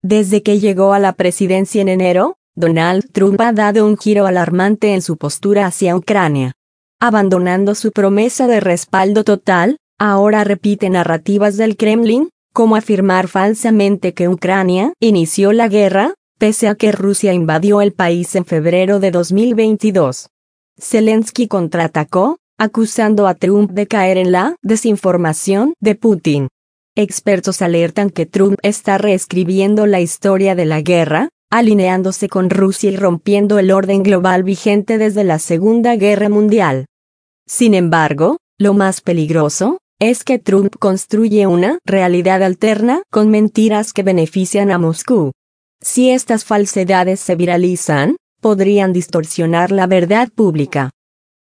Desde que llegó a la presidencia en enero, Donald Trump ha dado un giro alarmante en su postura hacia Ucrania. Abandonando su promesa de respaldo total, ahora repite narrativas del Kremlin, como afirmar falsamente que Ucrania inició la guerra, pese a que Rusia invadió el país en febrero de 2022. Zelensky contraatacó, acusando a Trump de caer en la desinformación de Putin. Expertos alertan que Trump está reescribiendo la historia de la guerra, alineándose con Rusia y rompiendo el orden global vigente desde la Segunda Guerra Mundial. Sin embargo, lo más peligroso es que Trump construye una realidad alterna con mentiras que benefician a Moscú. Si estas falsedades se viralizan, podrían distorsionar la verdad pública.